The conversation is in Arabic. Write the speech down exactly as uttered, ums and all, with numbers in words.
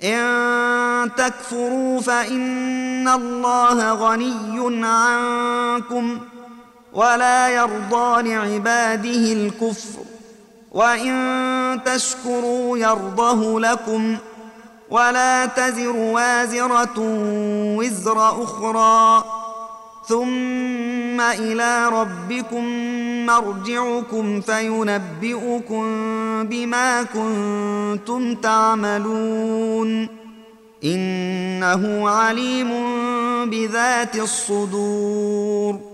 إن تكفروا فإن الله غني عنكم ولا يرضى لعباده الكفر وإن تشكروا يرضه لكم ولا تزر وازرة وزر أخرى ثم إلى ربكم مرجعكم فينبئكم بما كنتم تعملون إنه عليم بذات الصدور